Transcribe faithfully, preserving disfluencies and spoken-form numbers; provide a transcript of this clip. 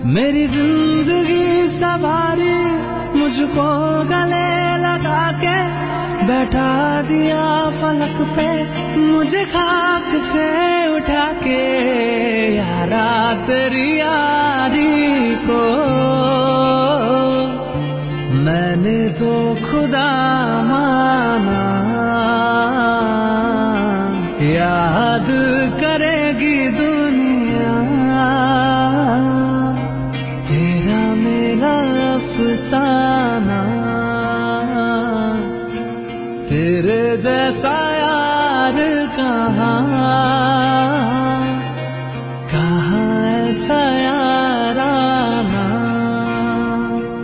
मेरी जिंदगी सवारी मुझको गले लगा के बैठा दिया फलक पे, मुझे खाक से उठा के यारा तेरी यारी को मैंने तो खुदा माना। याद करेगी दुनिया तेरा मेरा अफसाना, तेरे जैसा यार कहाँ।